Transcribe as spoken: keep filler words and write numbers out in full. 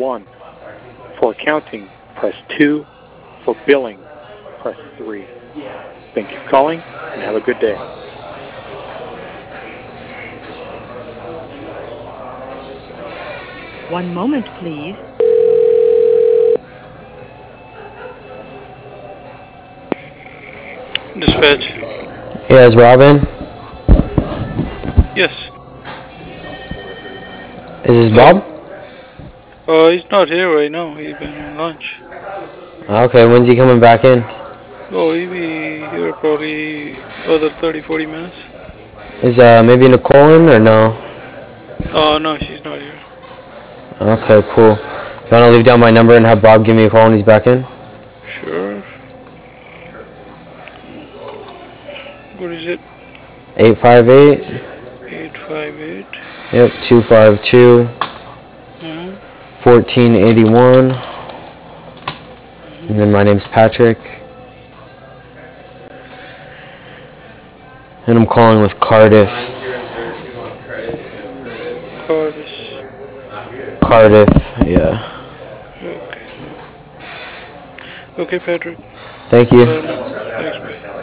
one. For accounting, press two. For billing, press three. Thank you for calling, and have a good day. One moment, please. Dispatch. Yeah, is Robin? Yes. Is this Bob? Uh, he's not here right now. He's been on lunch. Okay, when's he coming back in? Oh, he'll be here probably other thirty, forty minutes. Is uh maybe Nicole in or no? Oh, no, she's not here. Okay, cool. You wanna leave down my number and have Bob give me a call when he's back in? Sure. What is it? eight five eight. eight five eight. Yep, two five two. Mm-hmm. fourteen eighty-one. And then my name's Patrick. And I'm calling with Cardiff. Cardis. Cardiff, yeah. Okay. Okay, Patrick. Thank you. Uh, thanks, man.